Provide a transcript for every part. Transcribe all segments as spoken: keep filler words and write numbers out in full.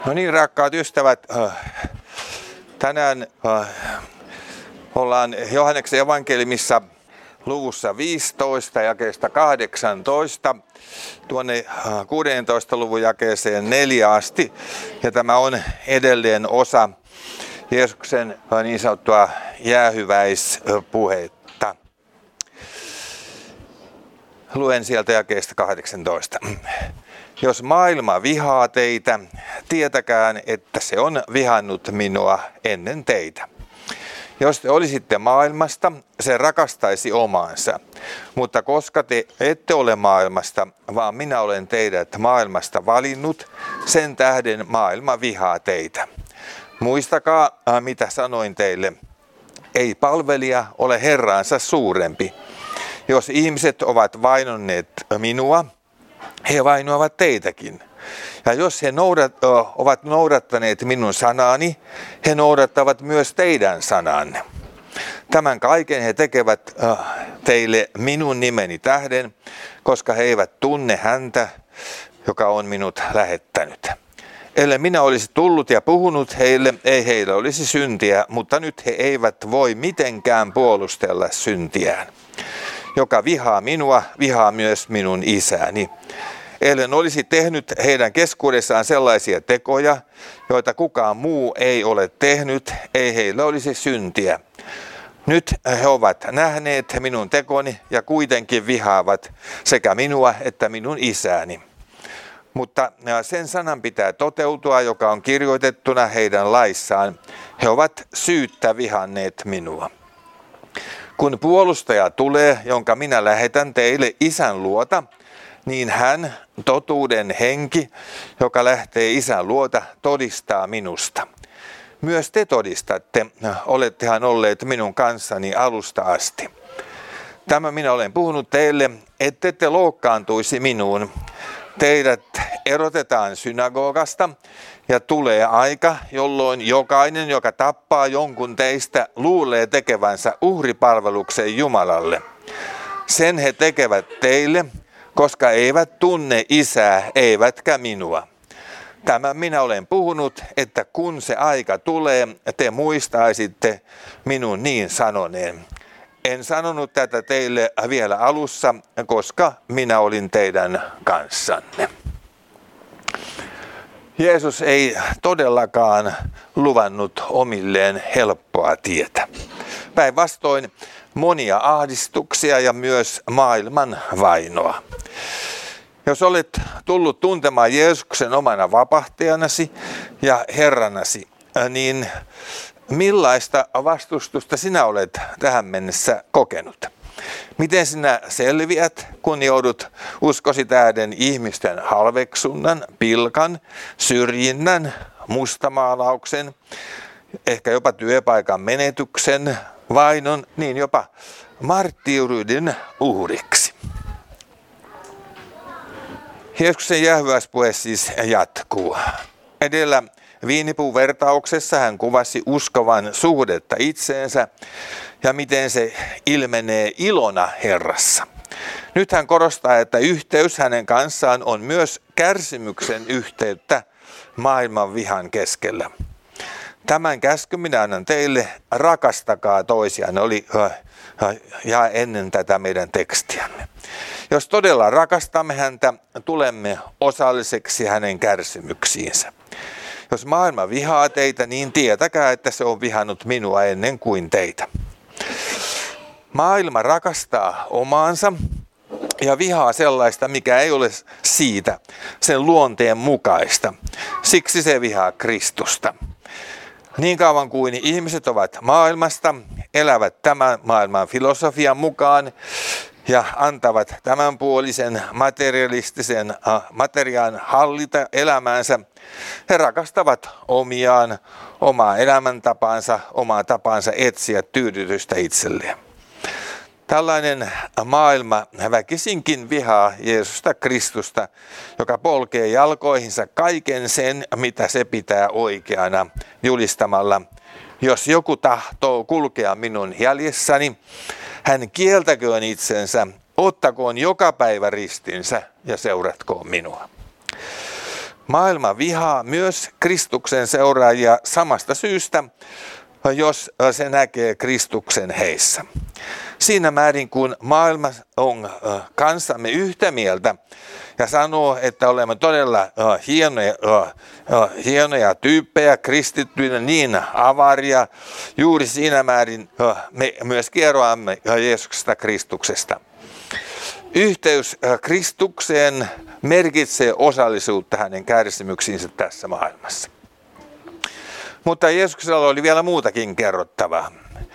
No niin, rakkaat ystävät, tänään ollaan Johanneksen evankeliumissa luvussa viisitoista jakeesta kahdeksantoista tuonne kuudentoista luvun jakeeseen neljä asti. Ja tämä on edelleen osa Jeesuksen niin sanottua jäähyväispuhetta. Luen sieltä jakeesta kahdeksantoista. Jos maailma vihaa teitä, tietäkään, että se on vihannut minua ennen teitä. Jos te olisitte maailmasta, se rakastaisi omaansa. Mutta koska te ette ole maailmasta, vaan minä olen teidät maailmasta valinnut, sen tähden maailma vihaa teitä. Muistakaa, mitä sanoin teille. Ei palvelija ole herraansa suurempi. Jos ihmiset ovat vainonneet minua, he vainoavat teitäkin. Ja jos he noudat, ovat noudattaneet minun sanaani, he noudattavat myös teidän sananne. Tämän kaiken he tekevät teille minun nimeni tähden, koska he eivät tunne häntä, joka on minut lähettänyt. Ellei minä olisi tullut ja puhunut heille, ei heillä olisi syntiä, mutta nyt he eivät voi mitenkään puolustella syntiään. Joka vihaa minua, vihaa myös minun isääni. Ellen olisi tehnyt heidän keskuudessaan sellaisia tekoja, joita kukaan muu ei ole tehnyt, ei heillä olisi syntiä. Nyt he ovat nähneet minun tekoni ja kuitenkin vihaavat sekä minua että minun isääni. Mutta sen sanan pitää toteutua, joka on kirjoitettuna heidän laissaan. He ovat syyttä vihanneet minua. Kun puolustaja tulee, jonka minä lähetän teille isän luota, niin hän, totuuden henki, joka lähtee isän luota, todistaa minusta. Myös te todistatte, olettehan olleet minun kanssani alusta asti. Tämä minä olen puhunut teille, ette te loukkaantuisi minuun. Teidät erotetaan synagogasta ja tulee aika, jolloin jokainen, joka tappaa jonkun teistä, luulee tekevänsä uhripalveluksen Jumalalle. Sen he tekevät teille, koska eivät tunne isää, eivätkä minua. Tämän minä olen puhunut, että kun se aika tulee, te muistaisitte minun niin sanoneen. En sanonut tätä teille vielä alussa, koska minä olin teidän kanssanne. Jeesus ei todellakaan luvannut omilleen helppoa tietä. Päinvastoin monia ahdistuksia ja myös maailman vainoa. Jos olet tullut tuntemaan Jeesuksen omana vapahtajanasi ja herranasi, niin millaista vastustusta sinä olet tähän mennessä kokenut? Miten sinä selviät, kun joudut uskosi tähden ihmisten halveksunnan, pilkan, syrjinnän, mustamaalauksen, ehkä jopa työpaikan menetyksen, vainon, niin jopa marttiyryyden uhriksi? Jeesuksen jäähyväispuhe siis jatkuu. Edellä viinipuun vertauksessa hän kuvasi uskovan suhdetta itseensä ja miten se ilmenee ilona Herrassa. Nyt hän korostaa, että yhteys hänen kanssaan on myös kärsimyksen yhteyttä maailman vihan keskellä. Tämän käskyn minä annan teille, rakastakaa toisiaan, oli ja ennen tätä meidän tekstiämme. Jos todella rakastamme häntä, tulemme osalliseksi hänen kärsimyksiinsä. Jos maailma vihaa teitä, niin tietäkää, että se on vihannut minua ennen kuin teitä. Maailma rakastaa omaansa ja vihaa sellaista, mikä ei ole siitä, sen luonteen mukaista. Siksi se vihaa Kristusta. Niin kauan kuin ihmiset ovat maailmasta, elävät tämän maailman filosofian mukaan ja antavat tämänpuolisen materialistisen materiaan hallita elämäänsä, he rakastavat omiaan, omaa elämäntapaansa, omaa tapaansa etsiä tyydytystä itselleen. Tällainen maailma väkisinkin vihaa Jeesusta Kristusta, joka polkee jalkoihinsa kaiken sen, mitä se pitää oikeana, julistamalla: jos joku tahtoo kulkea minun jäljessäni, hän kieltäköön itsensä, ottakoon joka päivä ristinsä ja seuratkoon minua. Maailma vihaa myös Kristuksen seuraajia samasta syystä, jos se näkee Kristuksen heissä. Siinä määrin, kun maailma on kanssamme yhtä mieltä ja sanoo, että olemme todella hienoja, hienoja tyyppejä, kristittyinä, niin avaria, juuri siinä määrin me myös kerroamme Jeesuksesta Kristuksesta. Yhteys Kristukseen merkitsee osallisuutta hänen kärsimyksiinsä tässä maailmassa. Mutta Jeesuksella oli vielä muutakin kerrottavaa.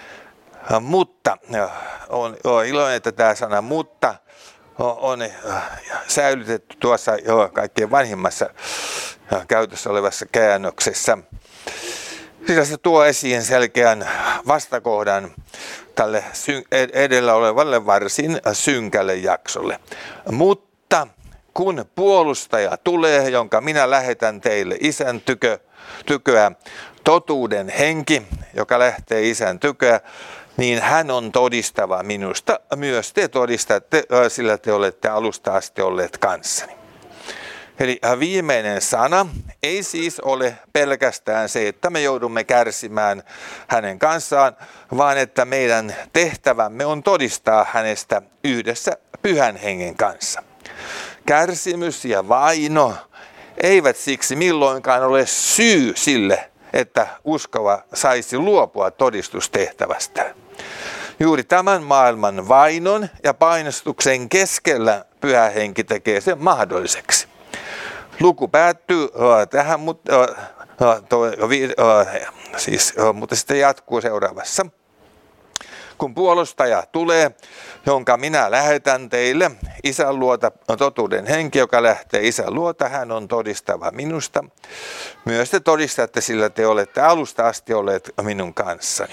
Mutta, on, on iloinen, että tämä sana mutta on säilytetty tuossa jo kaikkein vanhimmassa käytössä olevassa käännöksessä. Sillä se tuo esiin selkeän vastakohdan tälle edellä olevalle varsin synkälle jaksolle. Mutta kun puolustaja tulee, jonka minä lähetän teille isän tykö, tyköä, totuuden henki, joka lähtee isän tyköä, niin hän on todistava minusta. Myös te todistatte, sillä te olette alusta asti olleet kanssani. Eli viimeinen sana ei siis ole pelkästään se, että me joudumme kärsimään hänen kanssaan, vaan että meidän tehtävämme on todistaa hänestä yhdessä Pyhän Hengen kanssa. Kärsimys ja vaino eivät siksi milloinkaan ole syy sille, että uskova saisi luopua todistustehtävästään. Juuri tämän maailman vainon ja painostuksen keskellä Pyhä Henki tekee sen mahdolliseksi. Luku päättyy uh, tähän, mutta, uh, uh, uh, siis, uh, mutta sitten jatkuu seuraavassa. Kun puolustaja tulee, jonka minä lähetän teille, isän luota totuuden henki, joka lähtee isän luota, hän on todistava minusta. Myös te todistatte, sillä te olette alusta asti olleet minun kanssani.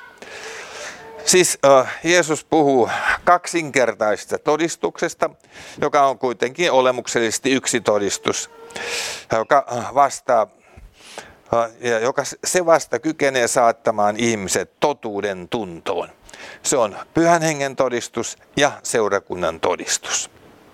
Siis uh, Jeesus puhuu kaksinkertaisesta todistuksesta, joka on kuitenkin olemuksellisesti yksi todistus, joka vastaa, uh, ja joka se vasta kykenee saattamaan ihmiset totuuden tuntoon. Se on Pyhän Hengen todistus ja seurakunnan todistus.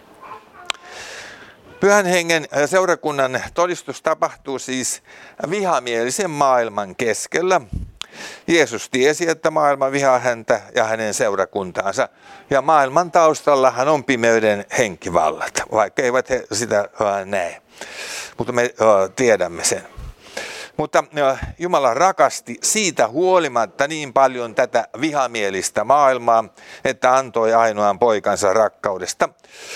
Pyhän Hengen seurakunnan todistus tapahtuu siis vihamielisen maailman keskellä. Jeesus tiesi, että maailma vihaa häntä ja hänen seurakuntaansa, ja maailman taustallahan on pimeyden henkivallat, vaikka eivät he sitä näe, mutta me tiedämme sen. Mutta Jumala rakasti siitä huolimatta niin paljon tätä vihamielistä maailmaa, että antoi ainoan poikansa rakkaudesta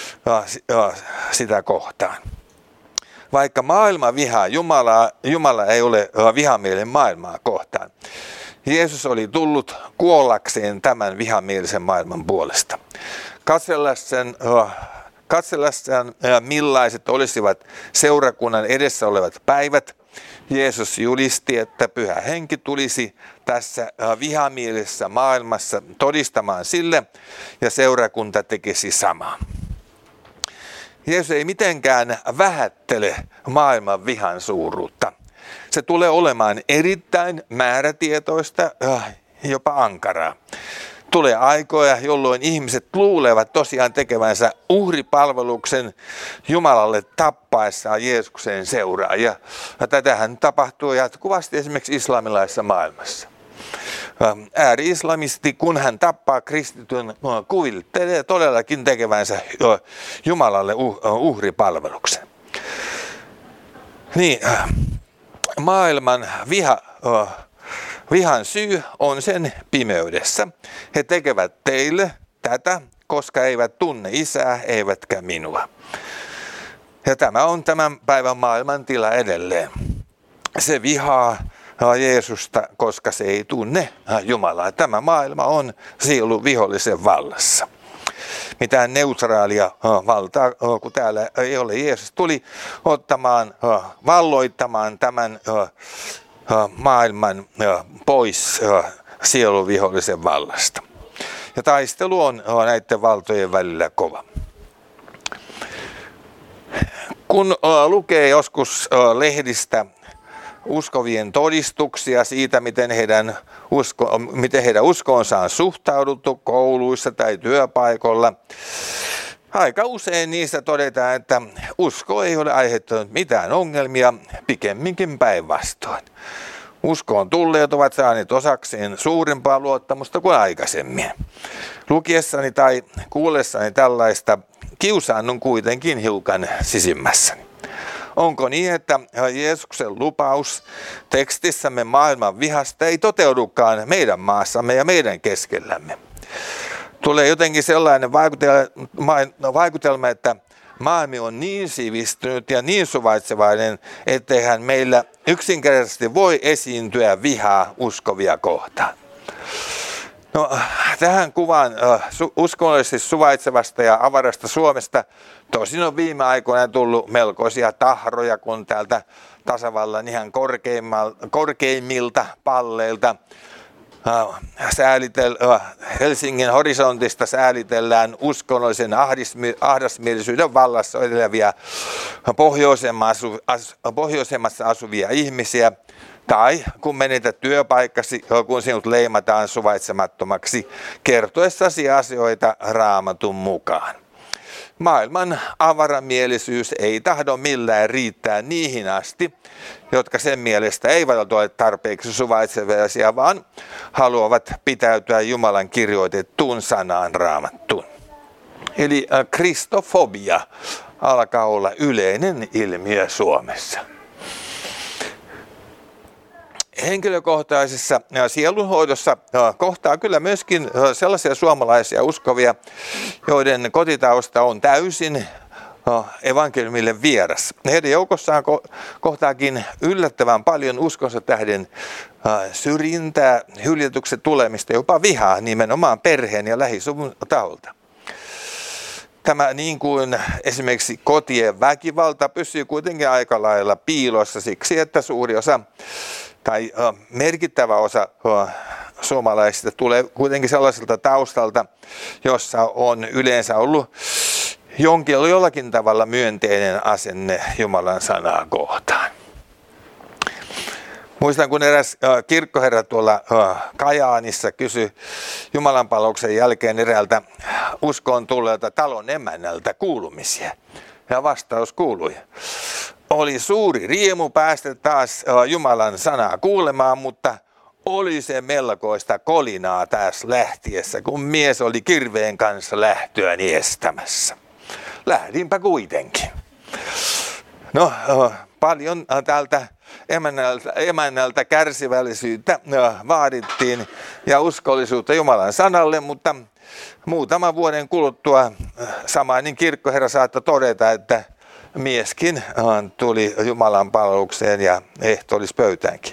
sitä kohtaan. Vaikka maailma vihaa Jumalaa, Jumala ei ole vihamielinen maailmaa kohtaan. Jeesus oli tullut kuollakseen tämän vihamielisen maailman puolesta. Katsellessaan, katsellessaan millaiset olisivat seurakunnan edessä olevat päivät, Jeesus julisti, että Pyhä Henki tulisi tässä vihamielisessä maailmassa todistamaan sille, ja seurakunta tekisi samaa. Jeesus ei mitenkään vähättele maailman vihan suuruutta. Se tulee olemaan erittäin määrätietoista, jopa ankaraa. Tulee aikoja, jolloin ihmiset luulevat tosiaan tekevänsä uhripalveluksen Jumalalle tappaessaan Jeesuksen seuraajia. Tätähän tapahtuu jatkuvasti esimerkiksi islamilaisessa maailmassa. Ääri-islamisti, kun hän tappaa kristityn, kuvittelee todellakin tekevänsä Jumalalle uhripalveluksen. Niin, maailman viha, vihan syy on sen pimeydessä. He tekevät teille tätä, koska eivät tunne isää, eivätkä minua. Ja tämä on tämän päivän maailman tila edelleen. Se vihaa Jeesusta, koska se ei tunne Jumalaa. Tämä maailma on sielun vihollisen vallassa. Mitään neutraalia valtaa, kun täällä ei ole. Jeesus tuli ottamaan, valloittamaan tämän maailman pois sielun vihollisen vallasta. Ja taistelu on näiden valtojen välillä kova. Kun lukee joskus lehdistä uskovien todistuksia siitä, miten heidän, usko, miten heidän uskoonsa on suhtauduttu kouluissa tai työpaikoilla, Aika usein niistä todetaan, että usko ei ole aiheuttanut mitään ongelmia, pikemminkin päinvastoin. Uskoon tulleet ovat saaneet osakseen suurempaa luottamusta kuin aikaisemmin. Lukiessani tai kuullessani tällaista kiusaannun kuitenkin hiukan sisimmässäni. Onko niin, että Jeesuksen lupaus tekstissämme maailman vihasta ei toteudukaan meidän maassamme ja meidän keskellämme? Tulee jotenkin sellainen vaikutelma, että maailma on niin sivistynyt ja niin suvaitsevainen, etteihän meillä yksinkertaisesti voi esiintyä vihaa uskovia kohtaan. No, tähän kuvaan uh, uskonnollisesti suvaitsevasta ja avarasta Suomesta tosin on viime aikoina tullut melkoisia tahroja, kun täältä tasavallan ihan korkeimmilta palleilta uh, säälitel, uh, Helsingin horisontista säälitellään uskonnollisen ahdismi, ahdasmielisyyden vallassa eläviä pohjoisemmassa asuvia ihmisiä. Tai kun menetät työpaikkasi, kun sinut leimataan suvaitsemattomaksi, kertoessasi asioita Raamatun mukaan. Maailman avaramielisyys ei tahdo millään riittää niihin asti, jotka sen mielestä eivät ole tarpeeksi suvaitsevaisia, vaan haluavat pitäytyä Jumalan kirjoitettuun sanaan Raamattuun. Eli kristofobia alkaa olla yleinen ilmiö Suomessa. Henkilökohtaisessa sielunhoidossa kohtaa kyllä myöskin sellaisia suomalaisia uskovia, joiden kotitausta on täysin evankeliumille vieras. Heidän joukossaan kohtaakin yllättävän paljon uskonsa tähden syrjintää, hyljetuksen tulemista, jopa vihaa nimenomaan perheen ja lähisuvun taholta. Tämä niin kuin esimerkiksi kotien väkivalta pysyy kuitenkin aika lailla piilossa siksi, että suuri osa tai merkittävä osa suomalaisista tulee kuitenkin sellaiselta taustalta, jossa on yleensä ollut jonkin, jollakin tavalla myönteinen asenne Jumalan sanaa kohtaan. Muistan, kun eräs kirkkoherra tuolla Kajaanissa kysyi jumalanpalveluksen jälkeen eräältä uskoon tulleelta talon emännältä kuulumisia. Ja vastaus kuului: oli suuri riemu päästä taas Jumalan sanaa kuulemaan, mutta oli se melkoista kolinaa taas lähtiessä, kun mies oli kirveen kanssa lähtöäni estämässä. Lähdinpä kuitenkin. No, paljon tältä emännältä, emännältä kärsivällisyyttä vaadittiin ja uskollisuutta Jumalan sanalle, mutta muutaman vuoden kuluttua samainen kirkkoherra saattoi todeta, että mieskin tuli Jumalan palvelukseen ja ehtoollispöytäänkin.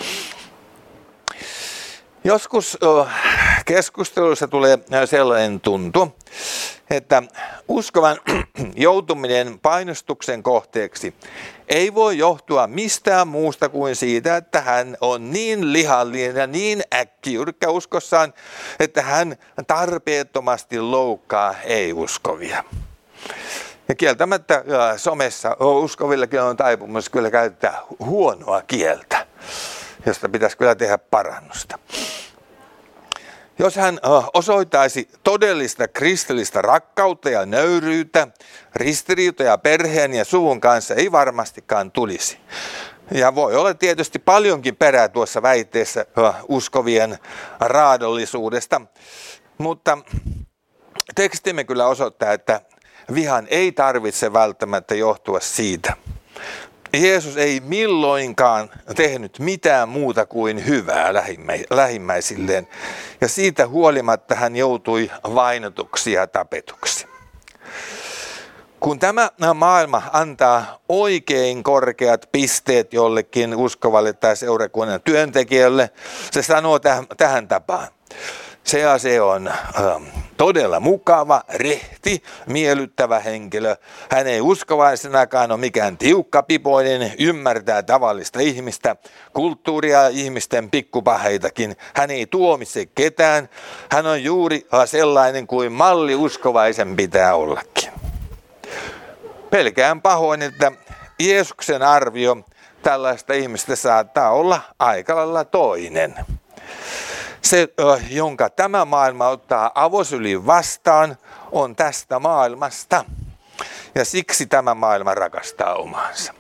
Joskus keskusteluissa tulee sellainen tuntu, että uskovan joutuminen painostuksen kohteeksi ei voi johtua mistään muusta kuin siitä, että hän on niin lihallinen ja niin äkkijyrkkä uskossaan, että hän tarpeettomasti loukkaa ei-uskovia. Ja kieltämättä somessa uskovillakin on taipumus kyllä käyttää huonoa kieltä, josta pitäisi kyllä tehdä parannusta. Jos hän osoittaisi todellista kristillistä rakkautta ja nöyryyttä, ristiriitoja perheen ja suvun kanssa ei varmastikaan tulisi. Ja voi olla tietysti paljonkin perää tuossa väitteessä uskovien raadollisuudesta, mutta tekstimme kyllä osoittaa, että vihan ei tarvitse välttämättä johtua siitä. Jeesus ei milloinkaan tehnyt mitään muuta kuin hyvää lähimmäisilleen, ja siitä huolimatta hän joutui vainotuksi ja tapetuksi. Kun tämä maailma antaa oikein korkeat pisteet jollekin uskovalle tai seurakunnan työntekijälle, se sanoo täh- tähän tapaan: se ja se on ähm, todella mukava, rehti, miellyttävä henkilö. Hän ei uskovaisenakaan ole mikään tiukkapipoinen, ymmärtää tavallista ihmistä, kulttuuria ja ihmisten pikkupaheitakin. Hän ei tuomitse ketään. Hän on juuri sellainen kuin malli uskovaisen pitää ollakin. Pelkään pahoin, että Jeesuksen arvio tällaista ihmistä saattaa olla aika lailla toinen. Se, jonka tämä maailma ottaa avosylin vastaan, on tästä maailmasta. Ja siksi tämä maailma rakastaa omaansa.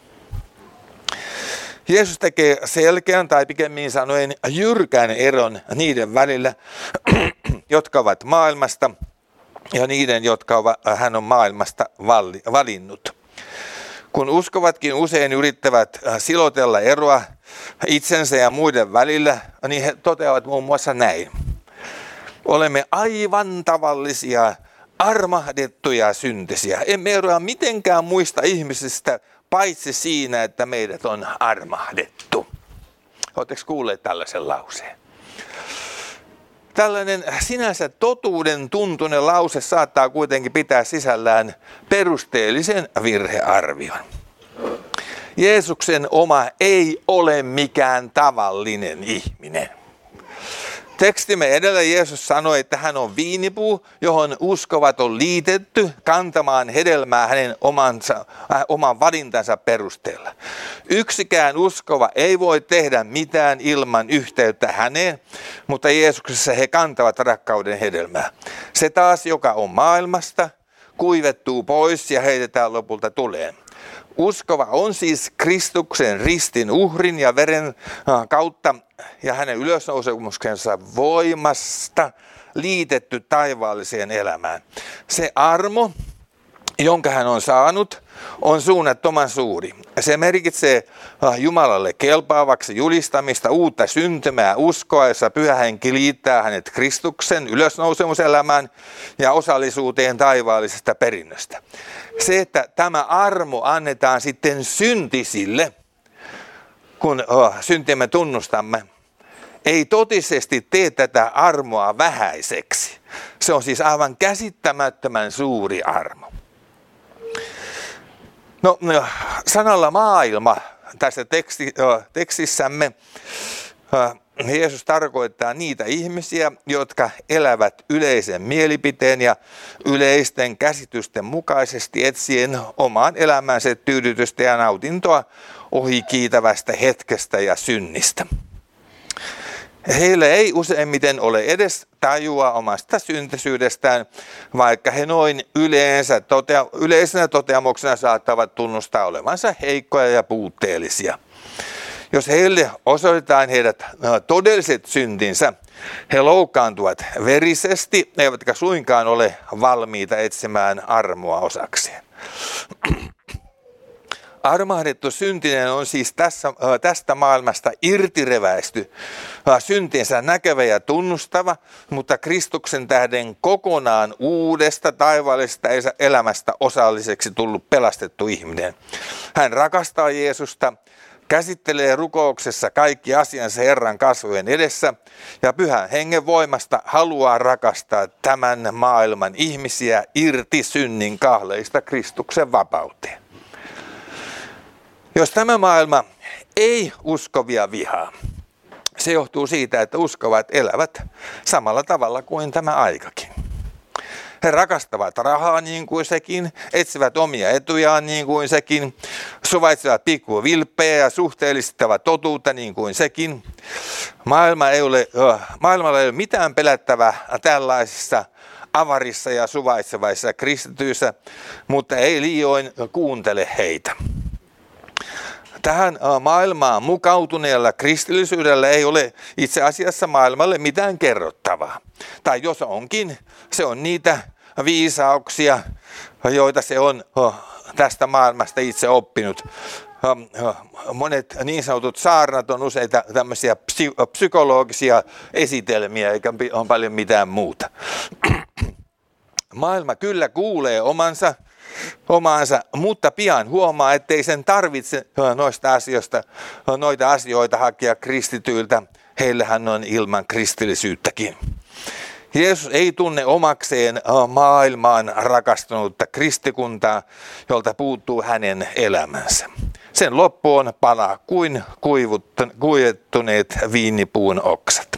Jeesus tekee selkeän tai pikemmin sanoen jyrkän eron niiden välillä, jotka ovat maailmasta ja niiden, jotka hän on maailmasta valinnut. Kun uskovatkin usein yrittävät silotella eroa itsensä ja muiden välillä, niin he toteavat muun muassa näin. Olemme aivan tavallisia, armahdettuja syntisiä. Emme eroa mitenkään muista ihmisistä, paitsi siinä, että meidät on armahdettu. Oletteko kuulleet tällaisen lauseen? Tällainen sinänsä totuuden tuntuinen lause saattaa kuitenkin pitää sisällään perusteellisen virhearvion. Jeesuksen oma ei ole mikään tavallinen ihminen. Tekstimme edellä Jeesus sanoi, että hän on viinipuu, johon uskovat on liitetty kantamaan hedelmää hänen omansa, äh, oman valintansa perusteella. Yksikään uskova ei voi tehdä mitään ilman yhteyttä häneen, mutta Jeesuksessa he kantavat rakkauden hedelmää. Se taas, joka on maailmasta, kuivettuu pois ja heitetään lopulta tuleen. Uskova on siis Kristuksen ristin uhrin ja veren kautta ja hänen ylösnousemuksensa voimasta liitetty taivaalliseen elämään. Se armo, jonka hän on saanut, on suunnattoman suuri. Se merkitsee Jumalalle kelpaavaksi julistamista, uutta syntymää, uskoa, jossa Pyhä Henki liittää hänet Kristuksen ylösnousemuselämään ja osallisuuteen taivaallisesta perinnöstä. Se, että tämä armo annetaan sitten syntisille, kun syntimme tunnustamme, ei totisesti tee tätä armoa vähäiseksi. Se on siis aivan käsittämättömän suuri armo. No, sanalla maailma tässä teksti, tekstissämme Jeesus tarkoittaa niitä ihmisiä, jotka elävät yleisen mielipiteen ja yleisten käsitysten mukaisesti etsien omaan elämänsä tyydytystä ja nautintoa ohikiitävästä hetkestä ja synnistä. Heillä ei useimmiten ole edes tajua omasta syntisyydestään, vaikka he noin yleensä totea, yleisenä toteamuksena saattavat tunnustaa olevansa heikkoja ja puutteellisia. Jos heille osoitetaan heidät todelliset syntinsä, he loukkaantuvat verisesti, eivätkä suinkaan ole valmiita etsimään armoa osakseen. Armahdettu syntinen on siis tässä, tästä maailmasta irtireväisty, syntinsä näkevä ja tunnustava, mutta Kristuksen tähden kokonaan uudesta taivaallisesta elämästä osalliseksi tullut pelastettu ihminen. Hän rakastaa Jeesusta, käsittelee rukouksessa kaikki asiansa Herran kasvojen edessä ja Pyhän Hengen voimasta haluaa rakastaa tämän maailman ihmisiä irti synnin kahleista Kristuksen vapauteen. Jos tämä maailma ei uskovia vihaa, se johtuu siitä, että uskovat elävät samalla tavalla kuin tämä aikakin. He rakastavat rahaa niin kuin sekin, etsivät omia etujaan niin kuin sekin, suvaitsevat pikkuvilppejä ja suhteellistavat totuutta niin kuin sekin. Maailma ei ole, maailmalla ei ole mitään pelättävää tällaisissa avarissa ja suvaitsevaisissa kristityissä, mutta ei liioin kuuntele heitä. Tähän maailmaan mukautuneella kristillisyydellä ei ole itse asiassa maailmalle mitään kerrottavaa. Tai jos onkin, se on niitä viisauksia, joita se on tästä maailmasta itse oppinut. Monet niin sanotut saarnat on useita tämmöisiä psykologisia esitelmiä, eikä ole paljon mitään muuta. Maailma kyllä kuulee omansa, omaansa, mutta pian huomaa, ettei sen tarvitse noista asioista, noita asioita hakea kristityiltä. Heillähän on ilman kristillisyyttäkin. Jeesus ei tunne omakseen maailmaan rakastunutta kristikuntaa, jolta puuttuu hänen elämänsä. Sen loppu on pala kuin kuivettuneet viinipuun oksat.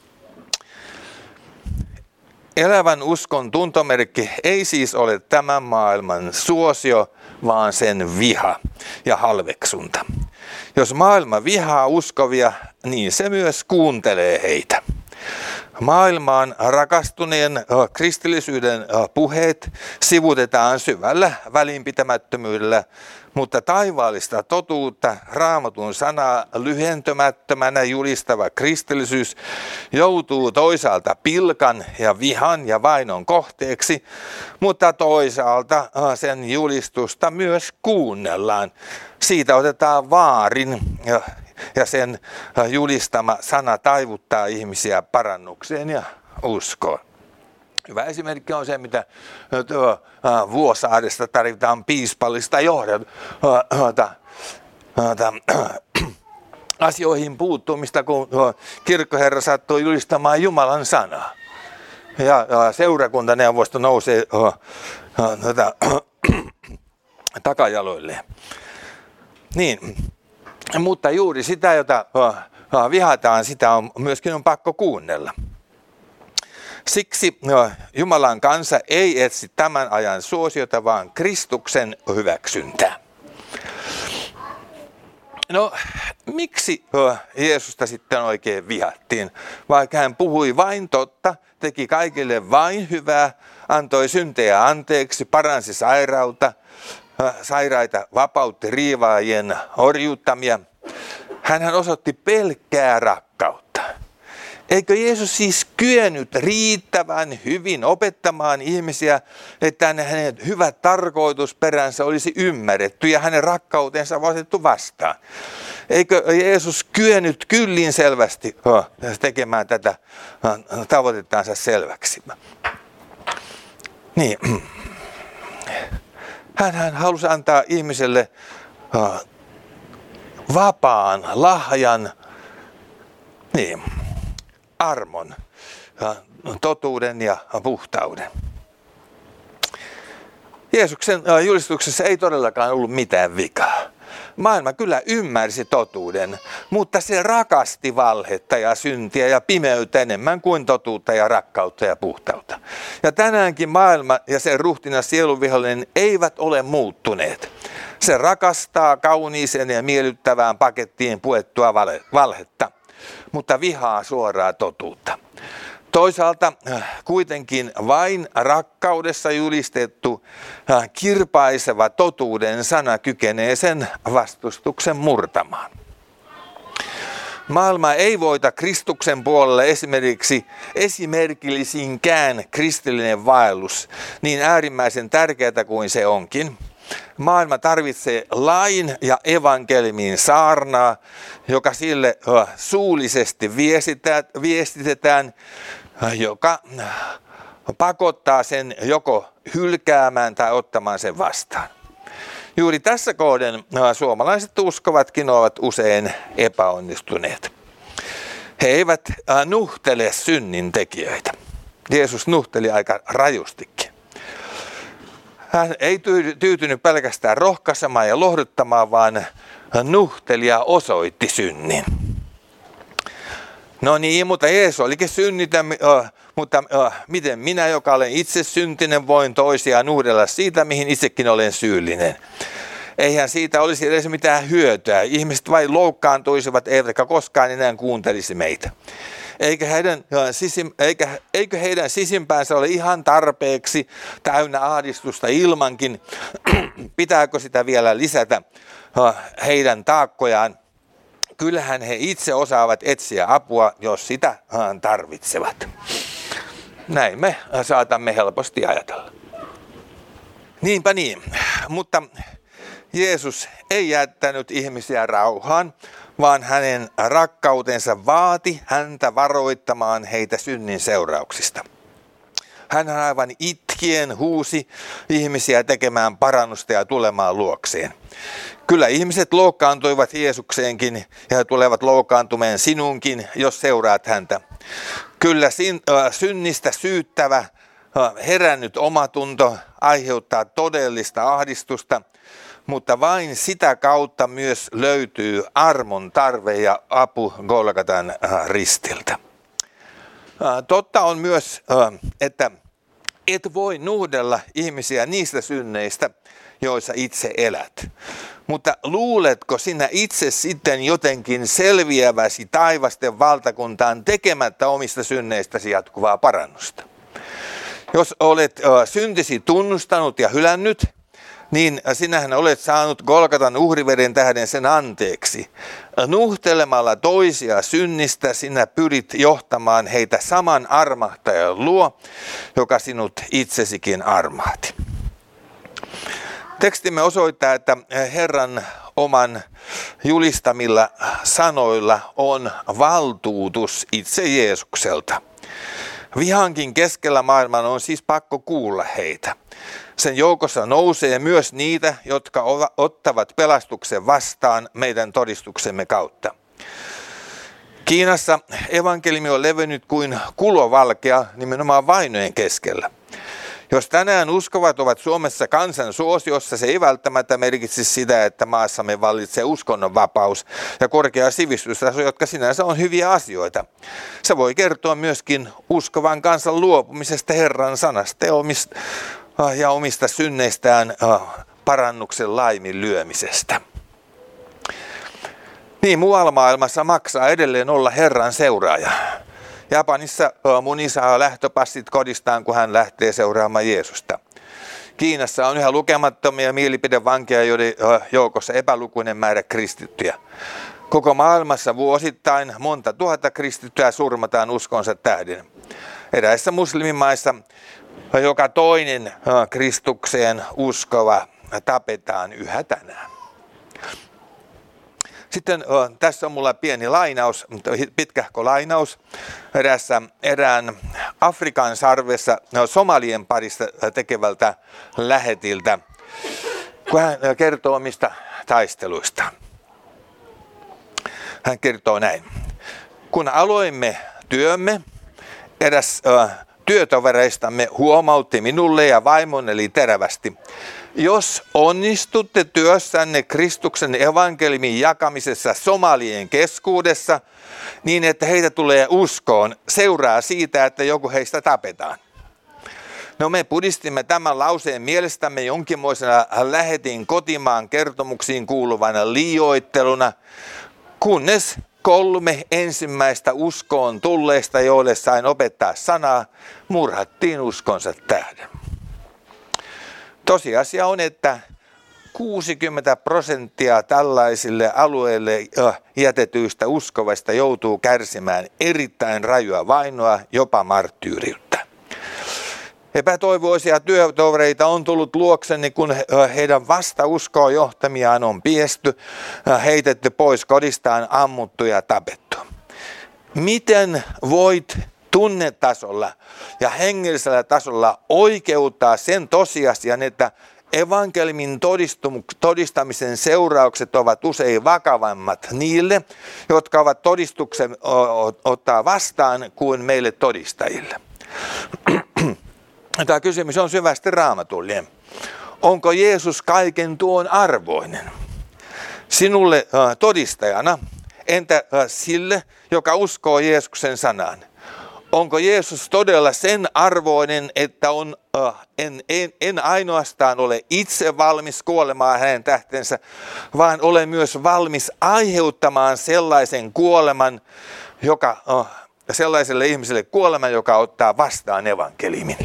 Elävän uskon tuntomerkki ei siis ole tämän maailman suosio, vaan sen viha ja halveksunta. Jos maailma vihaa uskovia, niin se myös kuuntelee heitä. Maailmaan rakastuneen kristillisyyden puheet sivutetaan syvällä välinpitämättömyydellä, mutta taivaallista totuutta, Raamatun sanaa lyhentämättömänä julistava kristillisyys joutuu toisaalta pilkan ja vihan ja vainon kohteeksi, mutta toisaalta sen julistusta myös kuunnellaan. Siitä otetaan vaarin ja Ja sen julistama sana taivuttaa ihmisiä parannukseen ja uskoon. Hyvä esimerkki on se, mitä Vuosaaresta tarvitaan piispallista johdata asioihin puuttumista, kun kirkkoherra sattui julistamaan Jumalan sanaa. Ja seurakuntaneuvosto nousee takajaloilleen. Niin. Mutta juuri sitä, jota vihataan, sitä on myöskin on pakko kuunnella. Siksi Jumalan kansa ei etsi tämän ajan suosiota, vaan Kristuksen hyväksyntää. No, miksi Jeesusta sitten oikein vihattiin? Vaikka hän puhui vain totta, teki kaikille vain hyvää, antoi syntejä anteeksi, paransi sairautta, sairaita vapautti riivaajien orjuuttamia. Hänhän osoitti pelkkää rakkautta. Eikö Jeesus siis kyennyt riittävän hyvin opettamaan ihmisiä, että hänen hyvä tarkoitusperänsä olisi ymmärretty ja hänen rakkautensa otettu vastaan? Eikö Jeesus kyennyt kyllin selvästi tekemään tätä tavoitettansa selväksi? Niin. Hän halusi antaa ihmiselle vapaan lahjan, niin, armon, totuuden ja puhtauden. Jeesuksen julistuksessa ei todellakaan ollut mitään vikaa. Maailma kyllä ymmärsi totuuden, mutta se rakasti valhetta ja syntiä ja pimeyttä enemmän kuin totuutta ja rakkautta ja puhtautta. Ja tänäänkin maailma ja sen ruhtinas sielunvihollinen eivät ole muuttuneet. Se rakastaa kauniiseen ja miellyttävään pakettiin puettua valhetta, mutta vihaa suoraa totuutta. Toisaalta kuitenkin vain rakkaudessa julistettu kirpaiseva totuuden sana kykenee sen vastustuksen murtamaan. Maailma ei voita Kristuksen puolelle esimerkiksi esimerkillisinkään kristillinen vaellus, niin äärimmäisen tärkeää kuin se onkin. Maailma tarvitsee lain ja evankeliumin saarnaa, joka sille suullisesti viestitetään, joka pakottaa sen joko hylkäämään tai ottamaan sen vastaan. Juuri tässä kohden suomalaiset uskovatkin ovat usein epäonnistuneet. He eivät nuhtele synnin tekijöitä. Jeesus nuhteli aika rajustikin. Hän ei tyytynyt pelkästään rohkaisemaan ja lohduttamaan, vaan nuhteli ja osoitti synnin. No niin, mutta Jeesus olikin synnitön, mutta miten minä, joka olen itse syntinen, voin toisia nuhdella siitä, mihin itsekin olen syyllinen? Eihän siitä olisi edes mitään hyötyä. Ihmiset vain loukkaantuisivat, eivätkä koskaan enää kuuntelisi meitä. Eikä heidän, sisim, eikä, eikö heidän sisimpäänsä ole ihan tarpeeksi täynnä ahdistusta ilmankin? Pitääkö sitä vielä lisätä heidän taakkojaan? Kyllähän he itse osaavat etsiä apua, jos sitä tarvitsevat. Näin me saatamme helposti ajatella. Niinpä niin, mutta Jeesus ei jättänyt ihmisiä rauhaan, vaan hänen rakkautensa vaati häntä varoittamaan heitä synnin seurauksista. Hän aivan itkien huusi ihmisiä tekemään parannusta ja tulemaan luokseen. Kyllä ihmiset loukkaantuivat Jeesukseenkin ja he tulevat loukkaantumeen sinunkin, jos seuraat häntä. Kyllä synnistä syyttävä, herännyt omatunto aiheuttaa todellista ahdistusta, mutta vain sitä kautta myös löytyy armon tarve ja apu Golgatan ristiltä. Totta on myös, että et voi nuhdella ihmisiä niistä synneistä, joissa itse elät. Mutta luuletko sinä itse sitten jotenkin selviäväsi taivasten valtakuntaan tekemättä omista synneistäsi jatkuvaa parannusta? Jos olet syntisi tunnustanut ja hylännyt, niin sinähän olet saanut Golgatan uhriveren tähden sen anteeksi. Nuhtelemalla toisia synnistä sinä pyrit johtamaan heitä saman armahtajan luo, joka sinut itsesikin armahti. Tekstimme osoittaa, että Herran oman julistamilla sanoilla on valtuutus itse Jeesukselta. Vihankin keskellä maailman on siis pakko kuulla heitä. Sen joukossa nousee myös niitä, jotka ottavat pelastuksen vastaan meidän todistuksemme kautta. Kiinassa evankeliumi on levennyt kuin kulovalkea nimenomaan vainojen keskellä. Jos tänään uskovat ovat Suomessa kansan suosiossa, se ei välttämättä merkitse sitä, että maassamme vallitsee uskonnonvapaus ja korkea sivistystaso, jotka sinänsä on hyviä asioita. Se voi kertoa myöskin uskovan kansan luopumisesta Herran sanasta ja omista, ja omista synneistään parannuksen laiminlyömisestä. Niin, muualla maailmassa maksaa edelleen olla Herran seuraaja. Japanissa muni saa lähtöpassit kodistaan, kun hän lähtee seuraamaan Jeesusta. Kiinassa on yhä lukemattomia mielipidevankeja, joiden joukossa epälukuinen määrä kristittyjä. Koko maailmassa vuosittain monta tuhatta kristittyä surmataan uskonsa tähden. Eräissä muslimimaissa joka toinen Kristukseen uskova tapetaan yhä tänään. Sitten tässä on mulla pieni lainaus, pitkähkö lainaus, eräässä, erään Afrikan sarvessa somalien parista tekevältä lähetiltä, kun hän kertoo omista taisteluista. Hän kertoo näin. Kun aloimme työmme, eräs äh, työtovereistamme huomautti minulle ja vaimonneli terävästi: jos onnistutte työssänne Kristuksen evankeliumin jakamisessa somalien keskuudessa niin, että heitä tulee uskoon, seuraa siitä, että joku heistä tapetaan. No, me pudistimme tämän lauseen mielestämme jonkinmoisena lähetin kotimaan kertomuksiin kuuluvana liioitteluna, kunnes kolme ensimmäistä uskoon tulleista, joille sain opettaa sanaa, murhattiin uskonsa tähden. Tosiasia on, että kuusikymmentä prosenttia tällaisille alueille jätetyistä uskovista joutuu kärsimään erittäin rajua vainoa, jopa marttyyriutta. Epätoivoisia työtovereita on tullut luokseni, kun heidän vastauskoon johtamiaan on piesty, heitetty pois kodistaan, ammuttu ja tapettu. Miten voit tunnetasolla ja hengellisellä tasolla oikeuttaa sen tosiasian, että evankeliumin todistamisen seuraukset ovat usein vakavammat niille, jotka ovat todistuksen ottaa vastaan, kuin meille todistajille? Tämä kysymys on syvästi raamatullinen. Onko Jeesus kaiken tuon arvoinen? Sinulle todistajana, entä sille, joka uskoo Jeesuksen sanaan? Onko Jeesus todella sen arvoinen, että on, uh, en, en, en ainoastaan ole itse valmis kuolemaan hänen tähtensä, vaan olen myös valmis aiheuttamaan sellaisen kuoleman, joka, uh, sellaiselle ihmiselle kuoleman, joka ottaa vastaan evankeliumin.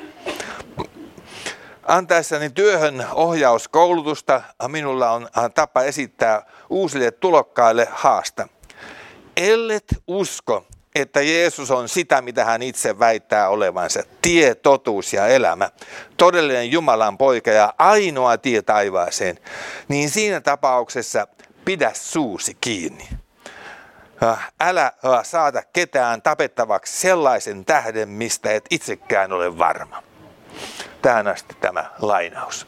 Antaessani työhön ohjauskoulutusta minulla on tapa esittää uusille tulokkaille haasta. Ellet usko, että Jeesus on sitä, mitä hän itse väittää olevansa, tie, totuus ja elämä, todellinen Jumalan poika ja ainoa tie taivaaseen, niin siinä tapauksessa pidä suusi kiinni. Älä saata ketään tapettavaksi sellaisen tähden, mistä et itsekään ole varma. Tähän asti tämä lainaus.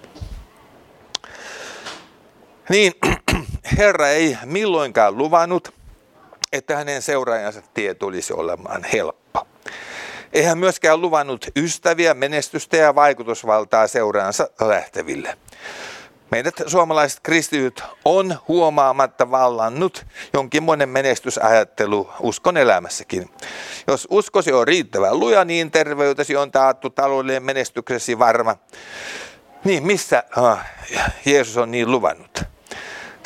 Niin, Herra ei milloinkaan luvannut, että hänen seuraajansa tie tulisi olemaan helppo. Ei hän myöskään luvannut ystäviä, menestystä ja vaikutusvaltaa seuraansa lähteville. Meidät suomalaiset kristityt on huomaamatta vallannut jonkinmoinen menestysajattelu uskon elämässäkin. Jos uskosi on riittävän luja, niin terveytesi on taattu, taloudellinen menestyksesi varma. Niin missä äh, Jeesus on niin luvannut?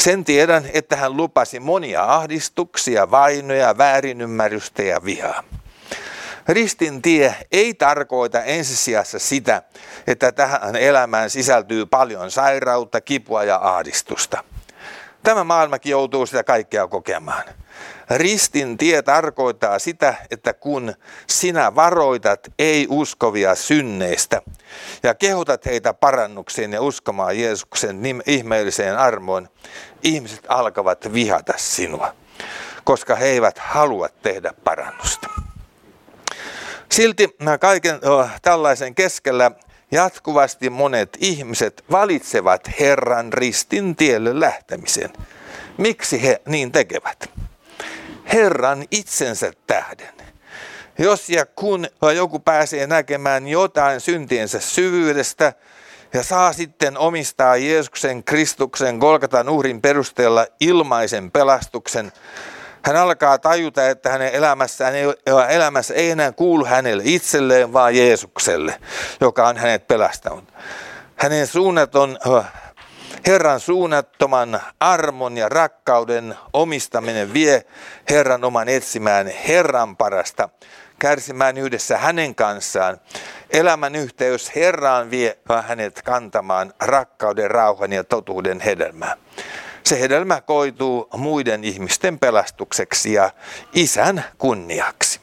Sen tiedän, että hän lupasi monia ahdistuksia, vainoja, väärinymmärrystä ja vihaa. Ristin tie ei tarkoita ensisijassa sitä, että tähän elämään sisältyy paljon sairautta, kipua ja ahdistusta. Tämä maailmakin joutuu sitä kaikkea kokemaan. Ristin tie tarkoittaa sitä, että kun sinä varoitat ei-uskovia synneistä ja kehotat heitä parannukseen ja uskomaan Jeesuksen ihmeelliseen armoon, ihmiset alkavat vihata sinua, koska he eivät halua tehdä parannusta. Silti kaiken tällaisen keskellä jatkuvasti monet ihmiset valitsevat Herran ristin tielle lähtemisen. Miksi he niin tekevät? Herran itsensä tähden. Jos ja kun joku pääsee näkemään jotain syntiensä syvyydestä ja saa sitten omistaa Jeesuksen Kristuksen Golgatan uhrin perusteella ilmaisen pelastuksen, hän alkaa tajuta, että hänen elämässään ei, elämässä ei enää kuulu hänelle itselleen, vaan Jeesukselle, joka on hänet pelastanut. Hänen suunnaton, Herran suunnattoman armon ja rakkauden omistaminen vie Herran oman etsimään Herran parasta, kärsimään yhdessä hänen kanssaan. Elämän yhteys Herraan vie hänet kantamaan rakkauden, rauhan ja totuuden hedelmää. Se hedelmä koituu muiden ihmisten pelastukseksi ja Isän kunniaksi.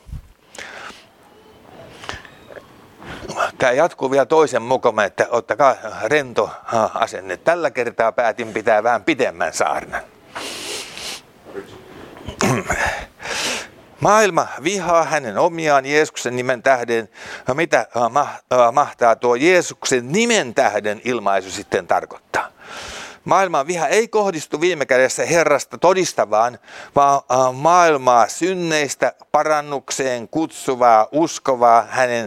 Tämä jatkuu vielä toisen mukaan, että ottakaa rento asenne. Tällä kertaa päätin pitää vähän pidemmän saarnan. Maailma vihaa hänen omiaan Jeesuksen nimen tähden. Mitä mahtaa tuo Jeesuksen nimen tähden ilmaisu sitten tarkoittaa? Maailman viha ei kohdistu viime kädessä Herrasta todistavaan, vaan maailmaa synneistä parannukseen kutsuvaa, uskovaa hänen,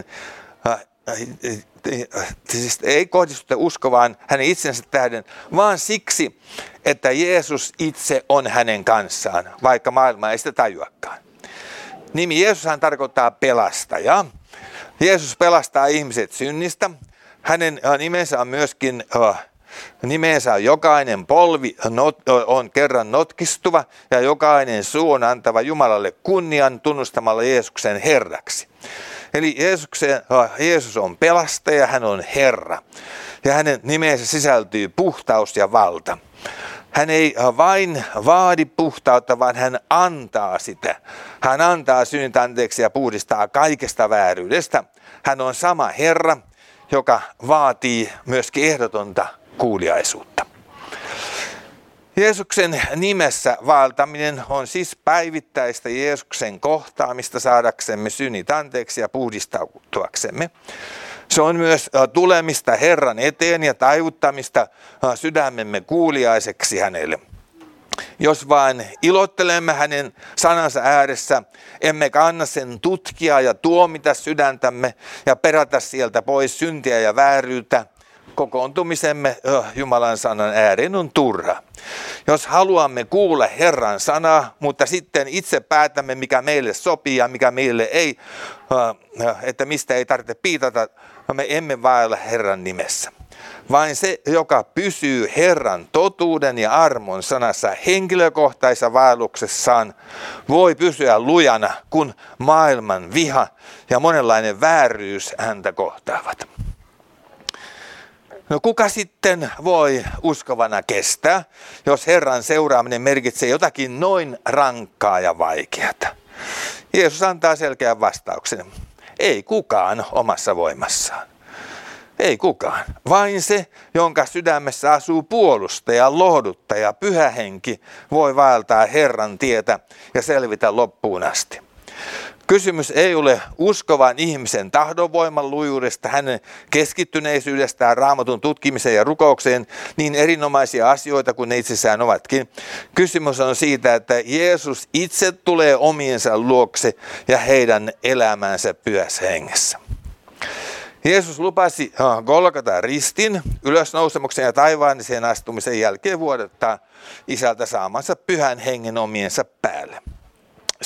siis ei kohdistu uskovaan hänen itsensä tähden, vaan siksi, että Jeesus itse on hänen kanssaan, vaikka maailma ei sitä tajuakaan. Nimi Jeesushan tarkoittaa pelastaja. Jeesus pelastaa ihmiset synnistä. Hänen nimensä on myöskin... Nimeensä on jokainen polvi on kerran notkistuva ja jokainen suu on antava Jumalalle kunnian tunnustamalla Jeesuksen Herraksi. Eli Jeesuksen, Jeesus on pelastaja, hän on Herra ja hänen nimeensä sisältyy puhtaus ja valta. Hän ei vain vaadi puhtautta, vaan hän antaa sitä. Hän antaa synnit anteeksi ja puhdistaa kaikesta vääryydestä. Hän on sama Herra, joka vaatii myöskin ehdotonta kuuliaisuutta. Jeesuksen nimessä vaeltaminen on siis päivittäistä Jeesuksen kohtaamista saadaksemme synnit anteeksi ja puhdistautuaksemme. Se on myös tulemista Herran eteen ja taivuttamista sydämemme kuuliaiseksi hänelle. Jos vain ilottelemme hänen sanansa ääressä, emmekä anna sen tutkia ja tuomita sydäntämme ja perätä sieltä pois syntiä ja vääryyttä, kokoontumisemme Jumalan sanan ääreen on turha. Jos haluamme kuulla Herran sanaa, mutta sitten itse päätämme, mikä meille sopii ja mikä meille ei, että mistä ei tarvitse piitata, me emme vaella Herran nimessä. Vain se, joka pysyy Herran totuuden ja armon sanassa henkilökohtaisessa vaelluksessaan, voi pysyä lujana, kun maailman viha ja monenlainen vääryys häntä kohtaavat. No kuka sitten voi uskovana kestää, jos Herran seuraaminen merkitsee jotakin noin rankkaa ja vaikeata? Jeesus antaa selkeän vastauksen. Ei kukaan omassa voimassaan. Ei kukaan. Vain se, jonka sydämessä asuu puolustaja, lohduttaja, pyhä henki, voi vaeltaa Herran tietä ja selvitä loppuun asti. Kysymys ei ole uskovan ihmisen tahdonvoiman lujuudesta, hänen keskittyneisyydestään Raamatun tutkimiseen ja rukoukseen, niin erinomaisia asioita kuin ne itsessään ovatkin. Kysymys on siitä, että Jeesus itse tulee omiensa luokse ja heidän elämänsä pyhässä hengessä. Jeesus lupasi Golgatan ristin, ylösnousemuksen ja taivaalliseen astumisen jälkeen vuodattaa Isältä saamansa pyhän hengen omiensa päälle.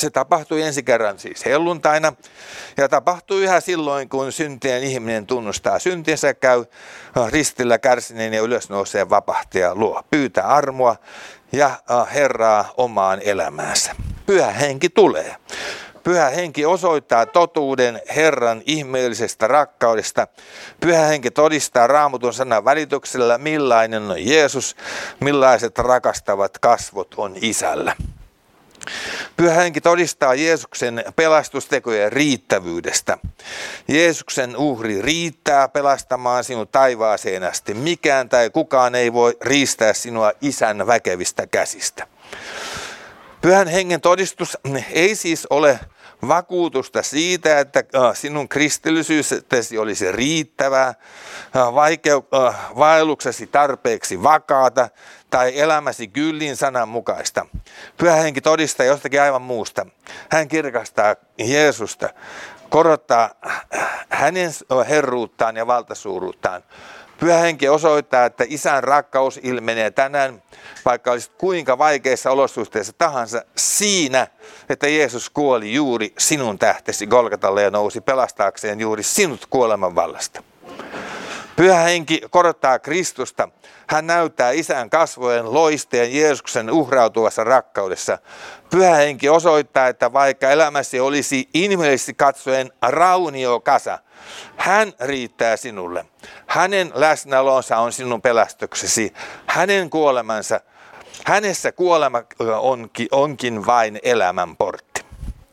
Se tapahtui ensi kerran siis helluntaina ja tapahtui yhä silloin, kun syntien ihminen tunnustaa syntinsä, käy ristillä kärsineen ja ylösnouseen vapahtaja luo, pyytää armoa ja Herraa omaan elämäänsä. Pyhä henki tulee. Pyhä henki osoittaa totuuden Herran ihmeellisestä rakkaudesta. Pyhä henki todistaa Raamatun sanan välityksellä, millainen on Jeesus, millaiset rakastavat kasvot on Isällä. Pyhä henki todistaa Jeesuksen pelastustekojen riittävyydestä. Jeesuksen uhri riittää pelastamaan sinut taivaaseen asti. Mikään tai kukaan ei voi riistää sinua Isän väkevistä käsistä. Pyhän hengen todistus ei siis ole vakuutusta siitä, että sinun kristillisyydesi olisi riittävää, vaikeu- vaelluksesi tarpeeksi vakaata tai elämäsi kyllin sanan mukaista. Pyhä henki todistaa jostakin aivan muusta. Hän kirkastaa Jeesusta, korottaa hänen herruuttaan ja valtasuuruuttaan. Pyhä henki osoittaa, että Isän rakkaus ilmenee tänään, vaikka olisit kuinka vaikeissa olosuhteissa tahansa, siinä, että Jeesus kuoli juuri sinun tähtesi Golgatalle ja nousi pelastaakseen juuri sinut kuoleman vallasta. Pyhä henki korottaa Kristusta. Hän näyttää Isän kasvojen loisteen Jeesuksen uhrautuvassa rakkaudessa. Pyhä henki osoittaa, että vaikka elämäsi olisi inhimillisesti katsoen rauniokasa, hän riittää sinulle. Hänen läsnäolonsa on sinun pelastuksesi. Hänen kuolemansa, hänessä kuolema onkin, onkin vain elämän portti.